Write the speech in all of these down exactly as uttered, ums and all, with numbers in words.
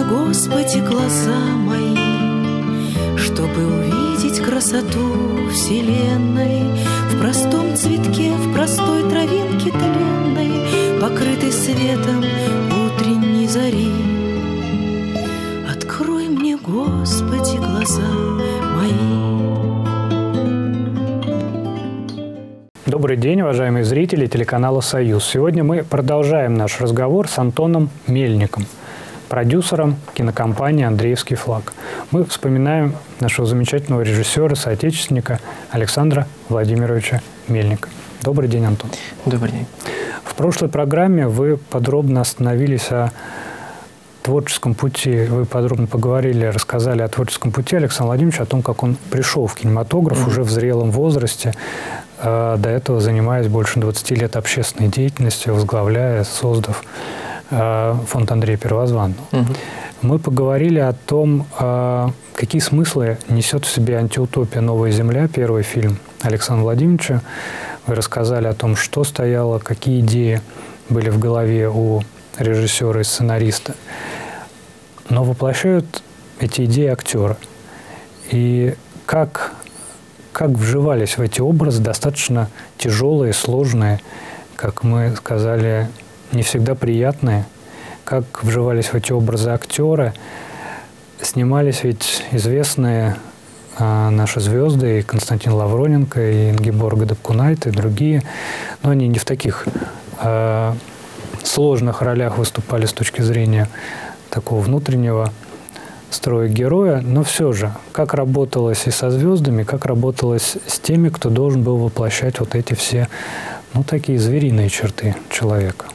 Господи, глаза мои, чтобы увидеть красоту вселенной в простом цветке, в простой травинке тленной, покрытой светом утренней зари. Открой мне, Господи, глаза мои. Добрый день, уважаемые зрители телеканала «Союз». Сегодня мы продолжаем наш разговор с Антоном Мельником, продюсером кинокомпании «Андреевский флаг». Мы вспоминаем нашего замечательного режиссера, соотечественника Александра Владимировича Мельника. Добрый день, Антон. Добрый день. В прошлой программе вы подробно остановились о творческом пути, вы подробно поговорили, рассказали о творческом пути Александра Владимировича, о том, как он пришел в кинематограф mm-hmm. уже в зрелом возрасте, э, до этого занимаясь больше двадцати лет общественной деятельностью, возглавляя, создав э, фонд Андрея Первозванного. Mm-hmm. Мы поговорили о том, э, какие смыслы несет в себе «Антиутопия. Новая земля», первый фильм Александра Владимировича. Вы рассказали о том, что стояло, какие идеи были в голове у режиссера и сценариста. Но воплощают эти идеи актеры. И как, как вживались в эти образы, достаточно тяжелые, сложные, как мы сказали, не всегда приятные, как вживались в эти образы актеры. Снимались ведь известные а, наши звезды, и Константин Лавроненко, и Ингеборга Дапкунайте, и другие, но они не в таких а, сложных ролях выступали с точки зрения такого внутреннего строя героя, но все же, как работалось и со звездами, как работалось с теми, кто должен был воплощать вот эти все, ну, такие звериные черты человека.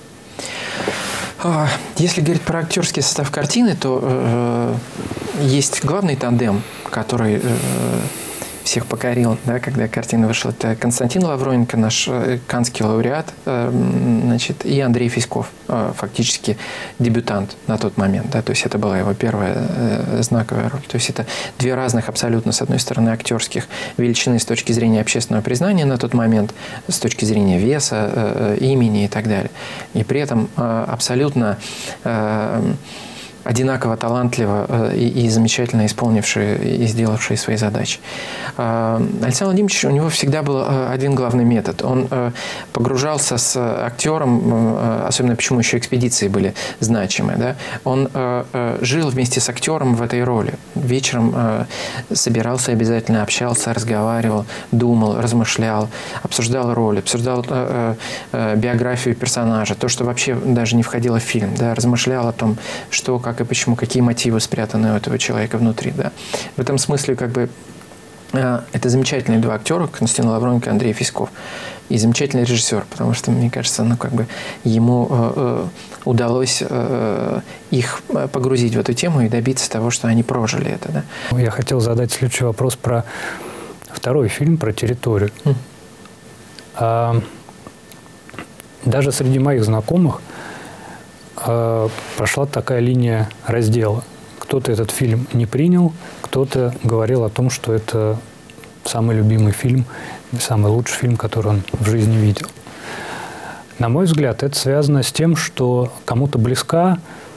Если говорить про актерский состав картины, то э, есть главный тандем, который э, всех покорил, да, когда картина вышла. Это Константин Лавроненко, наш каннский лауреат, э, значит, и Андрей Фиськов, э, фактически дебютант на тот момент. Да, то есть это была его первая э, знаковая роль. То есть это две разных абсолютно, с одной стороны, актерских величины с точки зрения общественного признания на тот момент, с точки зрения веса, э, имени и так далее. И при этом э, абсолютно э, одинаково талантливо и, и замечательно исполнившие и сделавшие свои задачи. Александр Владимирович, у него всегда был один главный метод. Он погружался с актером, особенно почему еще экспедиции были значимы, да? Он жил вместе с актером в этой роли. Вечером собирался обязательно, общался, разговаривал, думал, размышлял, обсуждал роль, обсуждал биографию персонажа, то, что вообще даже не входило в фильм, да? Размышлял о том, что, как и почему, какие мотивы спрятаны у этого человека внутри. Да. В этом смысле как бы э, это замечательные два актера, Константин Лавроненко и Андрей Фиськов. И замечательный режиссер, потому что, мне кажется, ну, как бы ему э, э, удалось э, их погрузить в эту тему и добиться того, что они прожили это. Да. Я хотел задать следующий вопрос про второй фильм, про территорию. Mm. А, даже среди моих знакомых прошла такая линия раздела. Кто-то этот фильм не принял, кто-то говорил о том, что это самый любимый фильм, самый лучший фильм, который он в жизни видел. На мой взгляд, это связано с тем, что кому-то близка,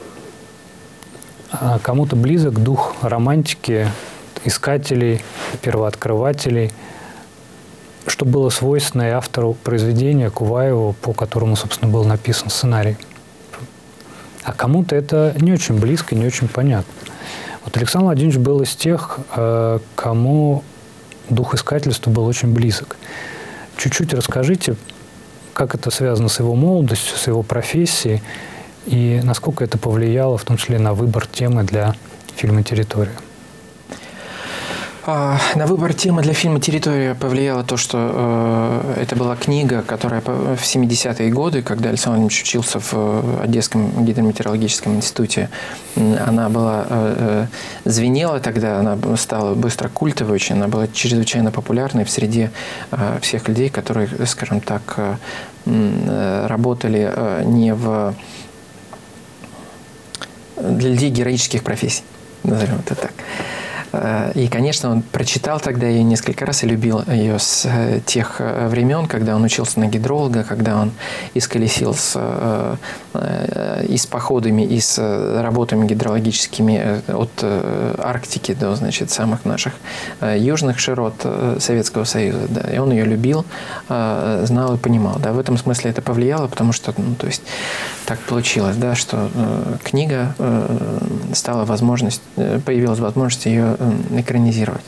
кому-то близок дух романтики, искателей, первооткрывателей, что было свойственно и автору произведения Куваеву, по которому, собственно, был написан сценарий. А кому-то это не очень близко, не очень понятно. Вот Александр Владимирович был из тех, кому дух искательства был очень близок. Чуть-чуть расскажите, как это связано с его молодостью, с его профессией, и насколько это повлияло, в том числе, на выбор темы для фильма «Территория». На выбор темы для фильма «Территория» повлияло то, что э, это была книга, которая в семидесятые годы, когда Александр Владимирович учился в Одесском гидрометеорологическом институте, она была э, звенела тогда, она стала быстро культовой очень, она была чрезвычайно популярной в среде э, всех людей, которые, скажем так, э, работали э, не в... для людей героических профессий, назовем это так. И, конечно, он прочитал тогда ее несколько раз и любил ее с тех времен, когда он учился на гидролога, когда он исколесил с, и с походами, и с работами гидрологическими от Арктики до, значит, самых наших южных широт Советского Союза. Да. И он ее любил, знал и понимал. Да. В этом смысле это повлияло, потому что, ну, то есть, так получилось, да, что книга стала возможность, появилась возможность ее экранизировать.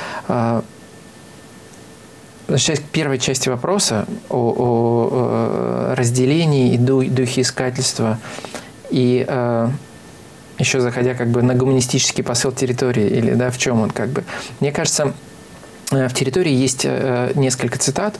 Сейчас к первой части вопроса о, о разделении и духе искательства и еще заходя как бы на гуманистический посыл территории, или да, в чем он как бы. Мне кажется, в территории есть несколько цитат,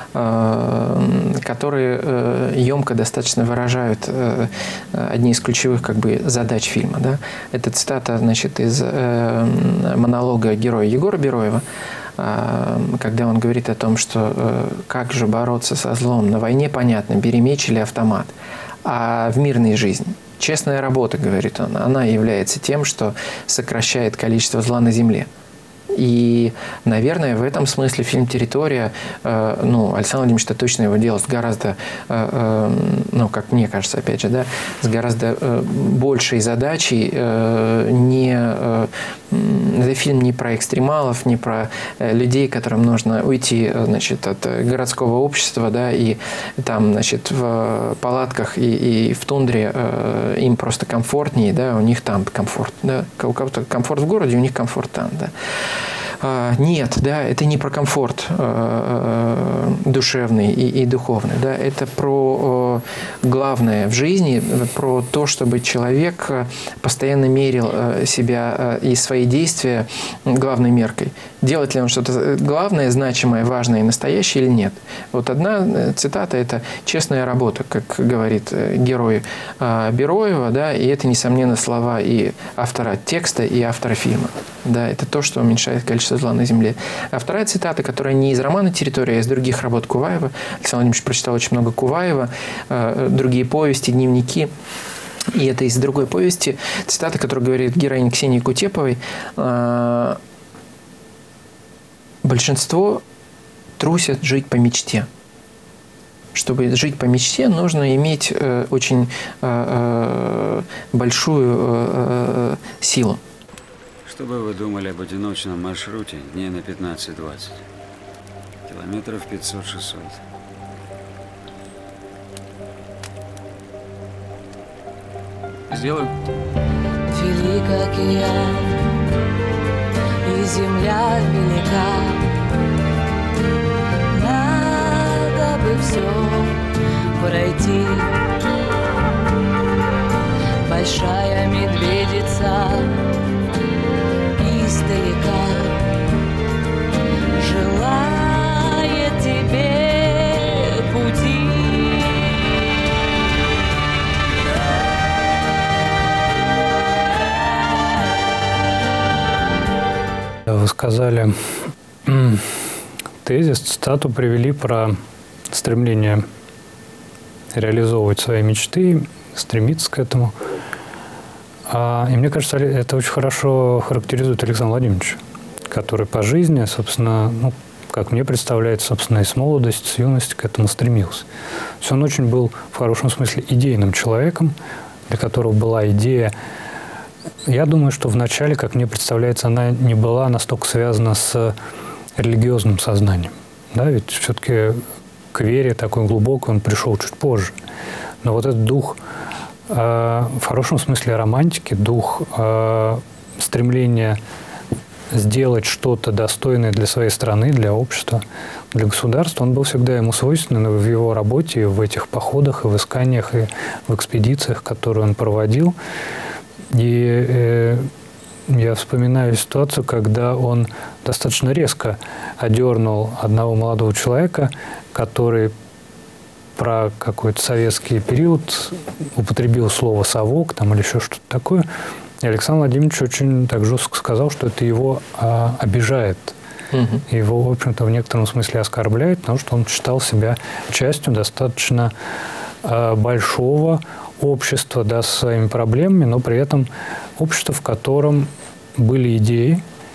которые емко достаточно выражают одни из ключевых как бы задач фильма. Да? Это цитата, значит, из монолога героя Егора Бероева, когда он говорит о том, что как же бороться со злом. На войне понятно, бери меч или автомат. А в мирной жизни честная работа, говорит он, она является тем, что сокращает количество зла на земле. И, наверное, в этом смысле фильм «Территория», э, ну, Александр Владимирович точно его делал с гораздо, э, э, ну, как мне кажется, опять же, да, с гораздо э, большей задачей. Э, не, э, это фильм не про экстремалов, не про э, людей, которым нужно уйти, значит, от городского общества, да, и там, значит, в палатках и, и в тундре э, им просто комфортнее, да, у них там комфорт, да, у кого-то комфорт в городе, у них комфорт там, да. Нет, да, это не про комфорт э, душевный и, и духовный, да, это про э, главное в жизни, про то, чтобы человек постоянно мерил э, себя э, и свои действия главной меркой. Делает ли он что-то главное, значимое, важное и настоящее или нет. Вот одна цитата – это «честная работа», как говорит герой э, Бероева, да, и это, несомненно, слова и автора текста, и автора фильма. Да, это то, что уменьшает количество зла на земле. А вторая цитата, которая не из романа «Территория», а из других работ Куваева. Александр Владимирович прочитал очень много Куваева, э, другие повести, дневники. И это из другой повести. Цитата, которая говорит героиня Ксении Кутеповой. Э, «Большинство трусят жить по мечте». Чтобы жить по мечте, нужно иметь э, очень э, э, большую э, силу. Что бы вы думали об одиночном маршруте дней на пятнадцать-двадцать? Километров пятьсот-шестьсот. Сделаю. Велик океан, и земля велика. Надо бы все пройти. Большая медведица издалека желает тебе пути. Вы сказали тезис, цитату привели про стремление реализовывать свои мечты, стремиться к этому. И мне кажется, это очень хорошо характеризует Александр Владимирович, который по жизни, собственно, ну, как мне представляется, собственно, и с молодости, с юности к этому стремился. То есть он очень был, в хорошем смысле, идейным человеком, для которого была идея. Я думаю, что вначале, как мне представляется, она не была настолько связана с религиозным сознанием. Да, ведь все-таки к вере такой глубокой он пришел чуть позже. Но вот этот дух, в хорошем смысле романтики, дух э, стремления сделать что-то достойное для своей страны, для общества, для государства, он был всегда ему свойственен в его работе, в этих походах, и в исканиях, и в экспедициях, которые он проводил. И э, я вспоминаю ситуацию, когда он достаточно резко одернул одного молодого человека, который про какой-то советский период употребил слово «совок» там, или еще что-то такое. И Александр Владимирович очень так жестко сказал, что это его а, обижает. Угу. Его, в общем-то, в некотором смысле оскорбляет, потому что он считал себя частью достаточно а, большого общества, да, с своими проблемами, но при этом общество, в котором были идеи,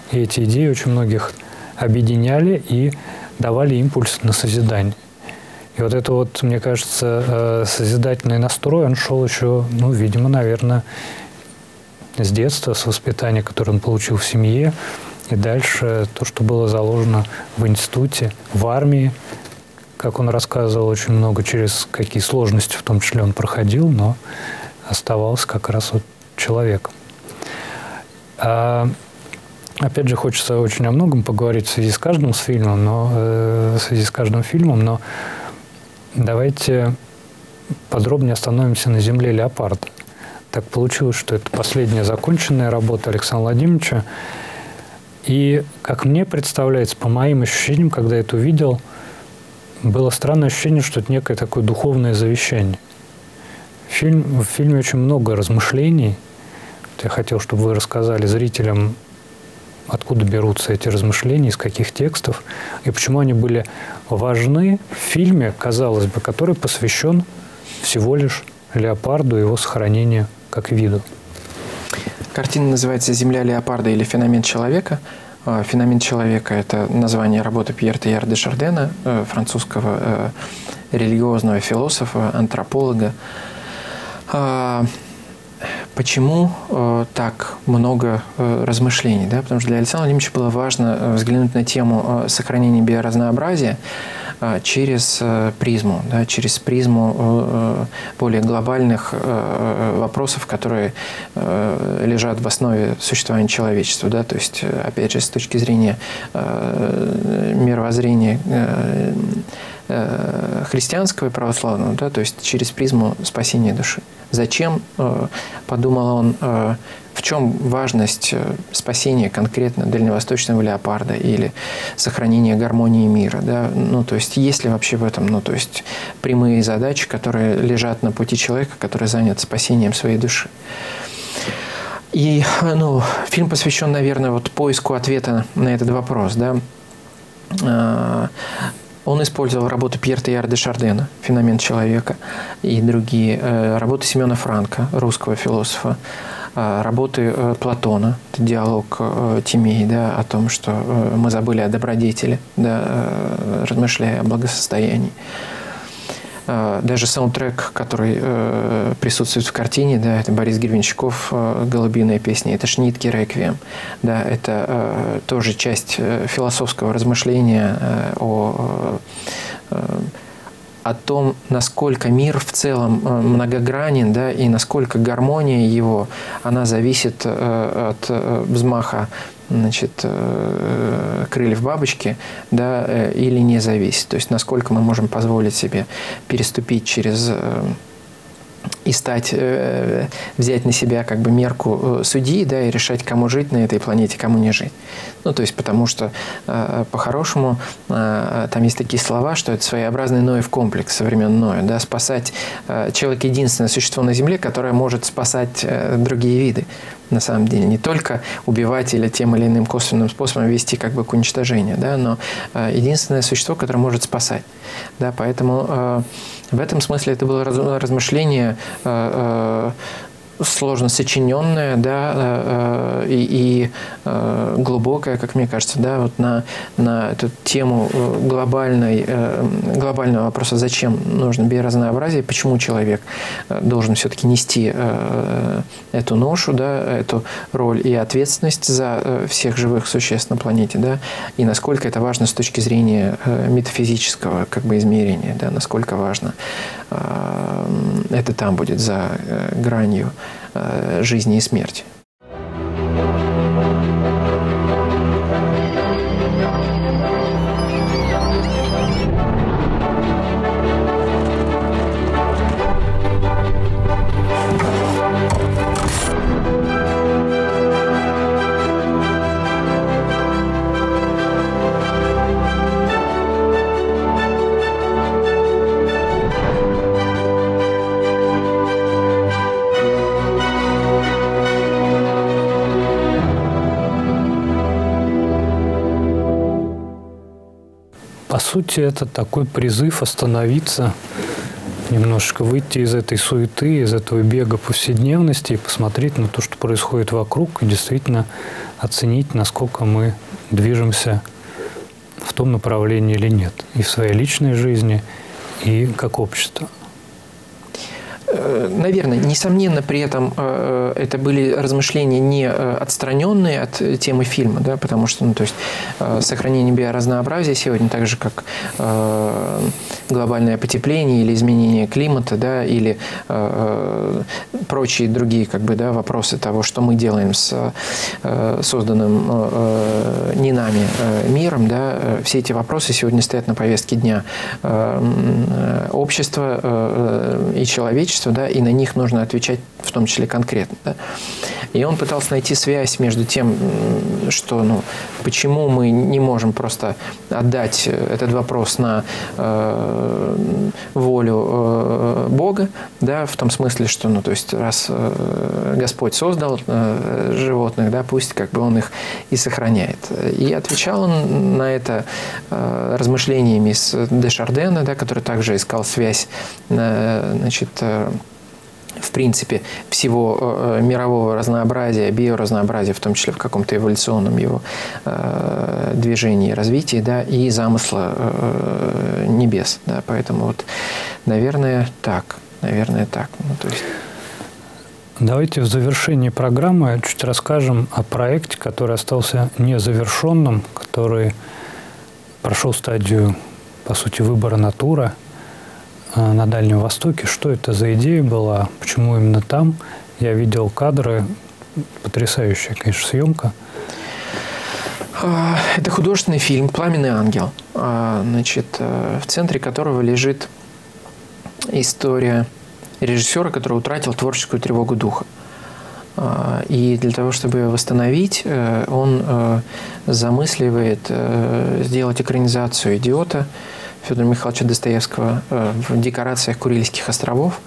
И эти идеи очень многих объединяли и давали импульс на созидание. И вот это вот, мне кажется, созидательный настрой, он шел еще, ну, видимо, наверное, с детства, с воспитания, которое он получил в семье, и дальше то, что было заложено в институте, в армии, как он рассказывал, очень много, через какие сложности в том числе он проходил, но оставался как раз вот человеком. А, опять же, хочется очень о многом поговорить в связи с каждым с фильмом, но, э, в связи с каждым фильмом, но давайте подробнее остановимся на «Земле леопарда». Так получилось, что это последняя законченная работа Александра Владимировича. И, как мне представляется, по моим ощущениям, когда я это увидел, было странное ощущение, что это некое такое духовное завещание. Фильм, в фильме очень много размышлений. Я хотел, чтобы вы рассказали зрителям, откуда берутся эти размышления, из каких текстов, и почему они были важны в фильме, казалось бы, который посвящен всего лишь леопарду и его сохранению как виду. Картина называется «Земля леопарда» или «Феномен человека». «Феномен человека» — это название работы Пьера Тейяра де Шардена, французского религиозного философа, антрополога. Почему э, так много э, размышлений? Да? Потому что для Александра Владимировича было важно э, взглянуть на тему э, сохранения биоразнообразия э, через э, призму, да? через призму э, более глобальных э, вопросов, которые э, лежат в основе существования человечества. Да? То есть, опять же, с точки зрения э, мировоззрения э, э, христианского и православного, да? То есть через призму спасения души. Зачем, подумал он, в чем важность спасения конкретно дальневосточного леопарда или сохранения гармонии мира? Да? Ну, то есть, есть ли вообще в этом, ну, то есть, прямые задачи, которые лежат на пути человека, который занят спасением своей души? И, ну, фильм посвящен, наверное, вот поиску ответа на этот вопрос, да. Он использовал работы Пьера Тейяра де Шардена «Феномен человека» и другие, работы Семена Франка, русского философа, работы Платона, это диалог Тимей, да, о том, что мы забыли о добродетели, да, размышляя о благосостоянии. Даже саундтрек, который э, присутствует в картине, да, это Борис Гребенщиков, э, «Голубиная песня», это Шнитке «Реквием». Да, это э, тоже часть э, философского размышления э, о, э, о том, насколько мир в целом э, многогранен, да, и насколько гармония его, она зависит э, от э, взмаха, значит, крыльев бабочки, да, или не зависит. То есть, насколько мы можем позволить себе переступить через и стать, взять на себя как бы мерку судьи, да, и решать, кому жить на этой планете, кому не жить. Ну, то есть, потому что по-хорошему там есть такие слова, что это своеобразный Ноев комплекс со времен Ноя, да, спасать. Человек — единственное существо на Земле, которое может спасать другие виды. На самом деле, не только убивать или тем или иным косвенным способом вести как бы к уничтожению, да, но э, единственное существо, которое может спасать. Да, поэтому э, в этом смысле это было раз, размышление э, э, сложно сочиненное, да, э, и, и э, глубокое, как мне кажется, да, вот на, на эту тему глобальной, э, глобального вопроса, зачем нужно биоразнообразие, почему человек должен все-таки нести э, эту ношу, да, эту роль и ответственность за всех живых существ на планете, да, и насколько это важно с точки зрения э, метафизического как бы измерения, да, насколько важно э, это там будет за э, гранью жизни и смерти. По сути, это такой призыв остановиться немножечко выйти из этой суеты, из этого бега повседневности и посмотреть на то, что происходит вокруг, и действительно оценить, насколько мы движемся в том направлении или нет. И в своей личной жизни, и как общество. Наверное, несомненно, при этом э, это были размышления не отстраненные от темы фильма, да, потому что, ну, то есть, э, сохранение биоразнообразия сегодня, так же как э, глобальное потепление или изменение климата, да, или э, прочие другие, как бы, да, вопросы того, что мы делаем с э, созданным э, не нами э, миром, да, все эти вопросы сегодня стоят на повестке дня э, общества э, и человечества. Да, и на них нужно отвечать в том числе конкретно. Да. И он пытался найти связь между тем, что, ну, почему мы не можем просто отдать этот вопрос на э, волю э, Бога, да, в том смысле, что, ну, то есть, раз э, Господь создал э, животных, да, пусть как бы Он их и сохраняет. И отвечал он на это э, размышлениями с Дешардена, да, который также искал связь, э, значит, э, в принципе, всего э, мирового разнообразия, биоразнообразия, в том числе в каком-то эволюционном его э, движении, развитии, да, и замысла э, небес. Да, поэтому вот, наверное, так. Наверное, так. Ну, то есть... Давайте в завершении программы чуть расскажем о проекте, который остался незавершенным, который прошел стадию, по сути, выбора натура на Дальнем Востоке. Что это за идея была? Почему именно там? Я видел кадры. Потрясающая, конечно, съемка. Это художественный фильм «Пламенный ангел», значит, в центре которого лежит история режиссера, который утратил творческую тревогу духа. И для того, чтобы ее восстановить, он замысливает сделать экранизацию «Идиота» Федора Михайловича Достоевского в декорациях Курильских островов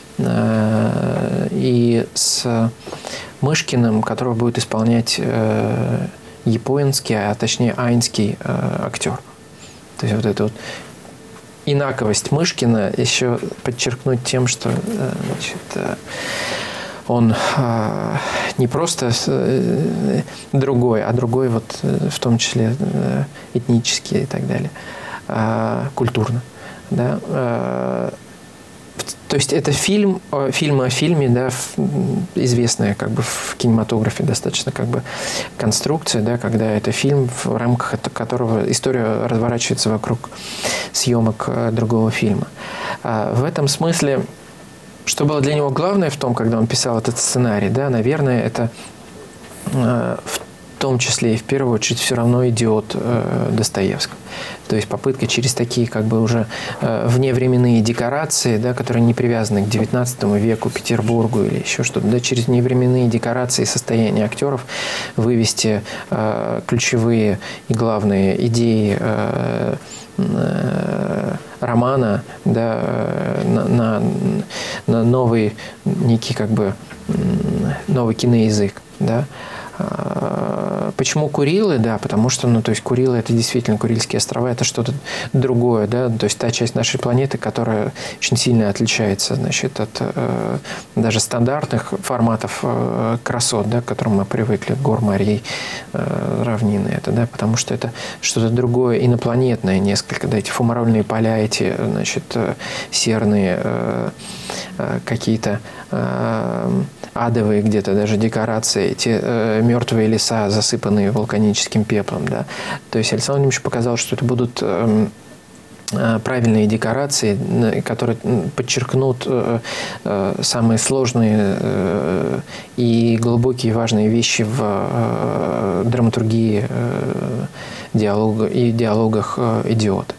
и с Мышкиным, которого будет исполнять японский, а точнее айнский актер. То есть вот эту вот инаковость Мышкина еще подчеркнуть тем, что, значит, он не просто другой, а другой вот в том числе этнически и так далее. Культурно. Да? То есть это фильм, фильм о фильме, да, известная как бы в кинематографе достаточно как бы конструкция, да, когда это фильм, в рамках которого история разворачивается вокруг съемок другого фильма. В этом смысле, что было для него главное в том, когда он писал этот сценарий, да, наверное, это в том числе и в первую очередь все равно «Идиот» э, Достоевского. То есть попытка через такие как бы уже э, вневременные декорации, да, которые не привязаны к девятнадцатому веку, Петербургу или еще что-то, да, через вневременные декорации и состояние актеров вывести э, ключевые и главные идеи э, э, романа, да, на, на, на новый некий как бы новый киноязык, да. Почему Курилы? Да, потому что, ну, то есть Курилы — это действительно Курильские острова, это что-то другое, да, то есть та часть нашей планеты, которая очень сильно отличается, значит, от э, даже стандартных форматов э, красот, да, к которым мы привыкли, гор, морей, э, равнины, это, да, потому что это что-то другое, инопланетное несколько, да, эти фумарольные поля, эти, значит, э, серные э, э, какие-то э, адовые где-то даже декорации, эти э, мертвые леса, засыпанные вулканическим пеплом. Да. То есть Александр Владимирович показал, что это будут э, э, правильные декорации, которые подчеркнут э, э, самые сложные э, и глубокие важные вещи в э, драматургии э, диалога, и диалогах э, «Идиота».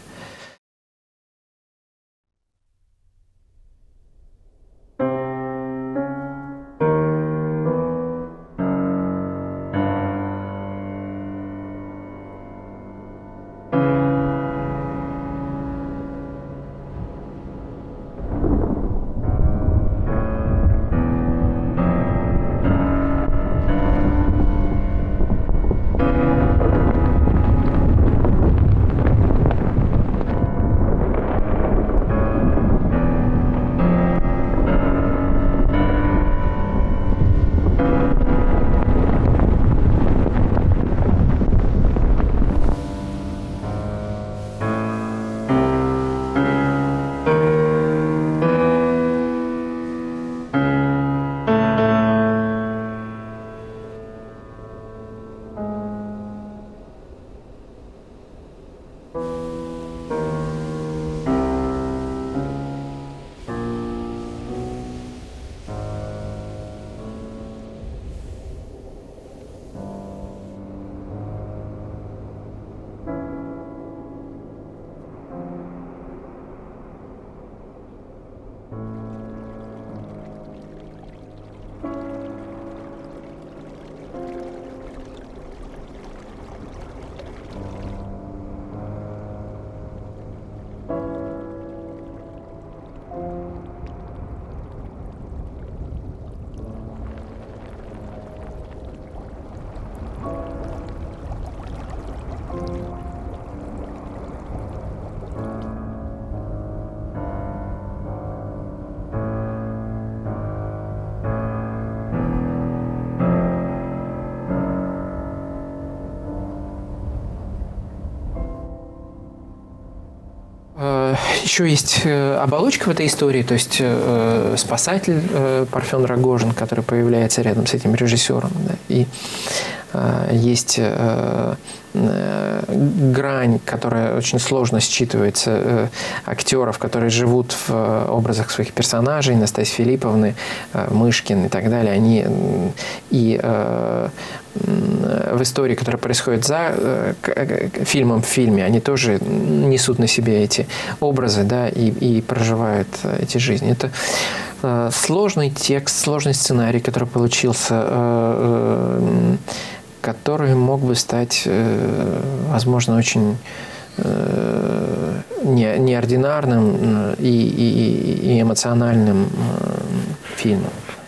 еще есть э, оболочка в этой истории, то есть э, спасатель э, Парфен Рогожин, который появляется рядом с этим режиссером. Да, и э, есть э, э, грань, которая очень сложно считывается э, актеров, которые живут в э, образах своих персонажей, Настасьи Филипповны, э, Мышкин и так далее. Они э, и э, в истории, которая происходит за фильмом в фильме, они тоже несут на себе эти образы, да, и, и проживают эти жизни. Это э, сложный текст, сложный сценарий, который получился, э, э, который мог бы стать, э, возможно, очень э, не, неординарным и, и, и эмоциональным э, фильмом.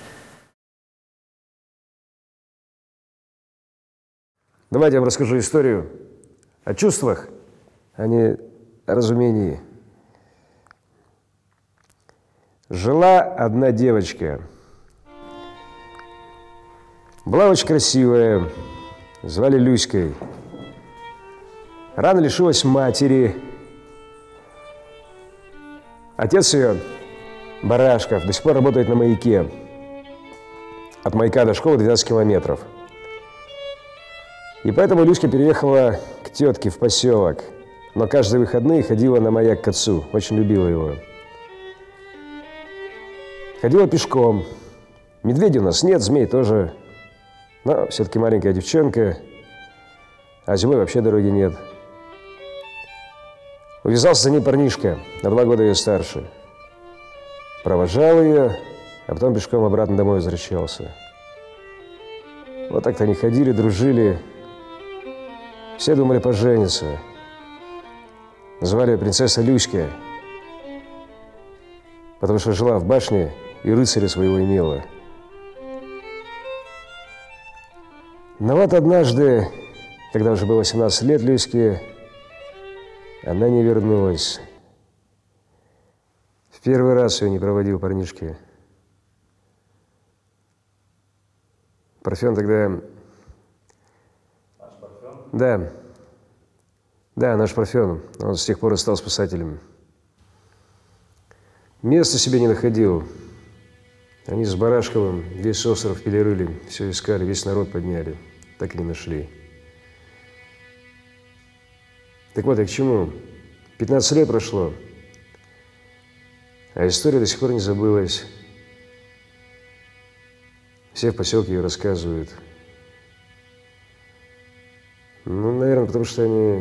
Давайте я вам расскажу историю о чувствах, а не о разумении. Жила одна девочка. Была очень красивая, звали Люськой. Рано лишилась матери. Отец ее, Барашков, до сих пор работает на маяке. От маяка до школы двенадцать километров. И поэтому Люська переехала к тетке в поселок, но каждые выходные ходила на маяк к отцу, очень любила его. Ходила пешком. Медведей у нас нет, змей тоже, но все-таки маленькая девчонка, а зимой вообще дороги нет. Увязался за ней парнишка, на два года ее старше. Провожал ее, а потом пешком обратно домой возвращался. Вот так-то они ходили, дружили. Все думали пожениться. Звали ее принцесса Люська, потому что жила в башне и рыцаря своего имела. Но вот однажды, когда уже было восемнадцать лет Люське, она не вернулась. В первый раз ее не проводил парнишки. Парфен тогда... Да. Да, наш Парфен. Он с тех пор и стал спасателем. Места себе не находил. Они с Барашковым весь остров перерыли, все искали, весь народ подняли. Так и не нашли. Так вот, я к чему? пятнадцать лет прошло, а история до сих пор не забылась. Все в поселке ее рассказывают. Ну, наверное, потому что они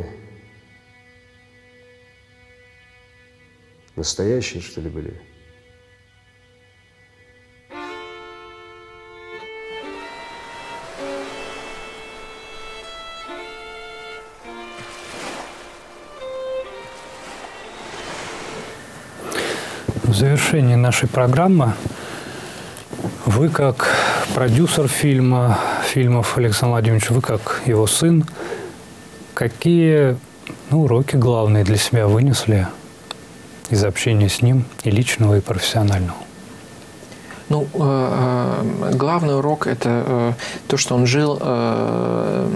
настоящие, что ли, были. В завершении нашей программы вы, как продюсер фильма, фильмов Александра Владимировича, вы, как его сын, какие ну, уроки главные для себя вынесли из общения с ним, и личного, и профессионального? Ну, э, главный урок – это э, то, что он жил э,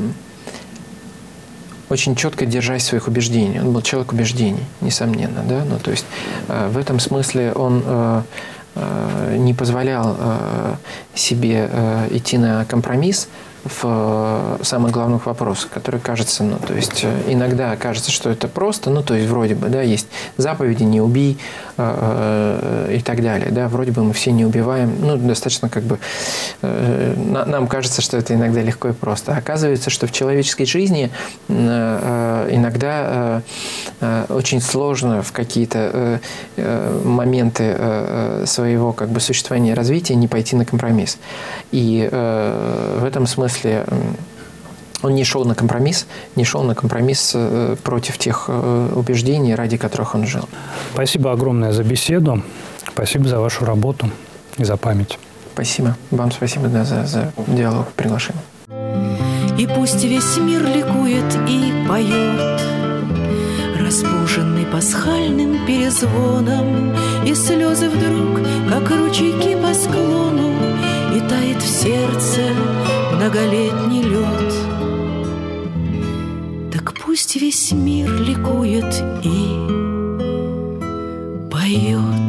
очень четко держась своих убеждений. Он был человек убеждений, несомненно, да. Ну, то есть э, в этом смысле он э, э, не позволял э, себе э, идти на компромисс в самых главных вопросах, которые кажется, ну, то есть иногда кажется, что это просто, ну, то есть вроде бы, да, есть заповеди «не убий» э, э, и так далее, да, вроде бы мы все не убиваем, ну, достаточно как бы, э, на, нам кажется, что это иногда легко и просто. Оказывается, что в человеческой жизни э, э, иногда э, э, очень сложно в какие-то э, э, моменты э, своего как бы существования и развития не пойти на компромисс. И э, в этом смысле он не шел на компромисс, не шел на компромисс против тех убеждений, ради которых он жил. Спасибо огромное за беседу, спасибо за вашу работу и за память. Спасибо. Вам спасибо, да, за, за диалог, приглашение. И пусть весь мир ликует и поет, разбуженный пасхальным перезвоном, и слезы вдруг, как ручейки по склону, и тает в сердце многолетний лед. Так пусть весь мир ликует и поет.